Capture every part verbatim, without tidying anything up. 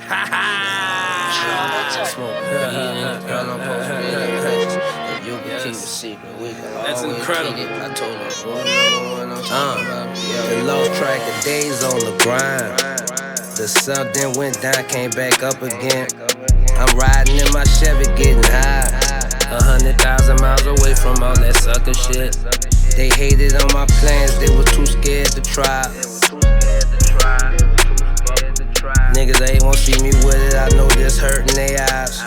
Ha ha! Smoke weed, girl, I'm supposed to be in the pictures. If you can Yes. keep a secret, we can That's always incredible. keep it. I told her, rule number one, I'm talking about. Yeah, lost track of days on the grind. The sun then went down, came back up again. I'm riding in my Chevy, getting high. A hundred thousand miles away from all that sucker shit. They hated on my plans, they were too scared to try. Niggas, they won't see me with it, I know this hurting their eyes.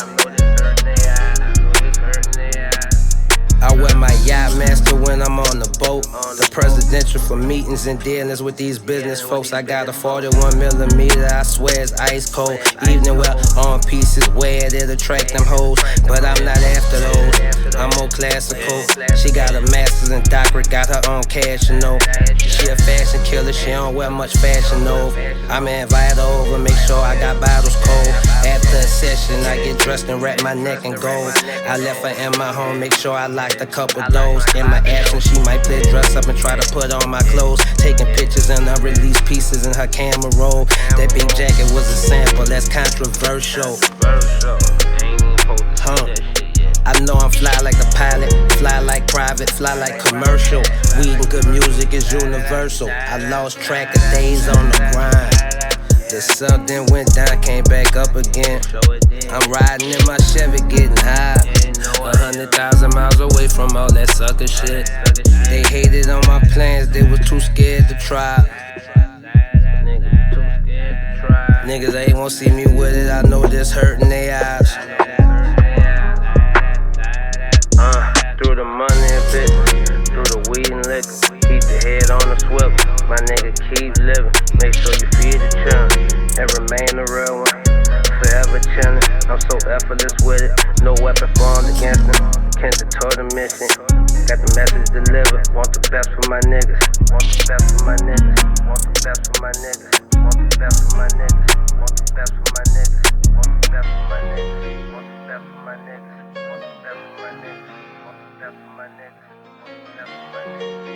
I wear my yacht master when I'm on the boat. The presidential for meetings and dealings with these business folks. I got a forty-one millimeter, I swear it's ice cold. Evening wear on pieces, wear it, it attract them hoes. But I'm not after those, I'm more classical. She got a master's in doctorate, got her own cash, you know. She a fashion killer, she don't wear much fashion, no. I'm invite her over, make sure I got bottles cold. After a session, I get dressed and wrap my neck in gold. I left her in my home, make sure I locked a couple doors. In my absence, she might play dress up and try to put on my clothes. Taking pictures and unreleased pieces in her camera roll. That big jacket was a sample, that's controversial. Huh. I know I'm fly like a pilot, fly like private, fly like commercial. Weed and good music is universal. I lost track of days on the grind. The sun then went down, came back up again. I'm riding in my Chevy, getting high. A hundred thousand miles away from all that sucker shit. They hated on my plans, they was too scared to try. Niggas, they won't see me with it, I know this hurting their eyes. Uh, through the money and bitch, through the weed and liquor. Keep the head on the swivel, my nigga keep living. Make sure you feed the children and remain a real one. Forever chillin', I'm so effortless with it. No weapon formed against me. Can't deter the mission. Got the message delivered. Want the best for my niggas. Want the best for my niggas. Want the best for my niggas. Want the best for my niggas. Want the best for my niggas. Want the best for my niggas. Want the best for my niggas. Want the best for my niggas. Want the best for my niggas. Want the best for my niggas.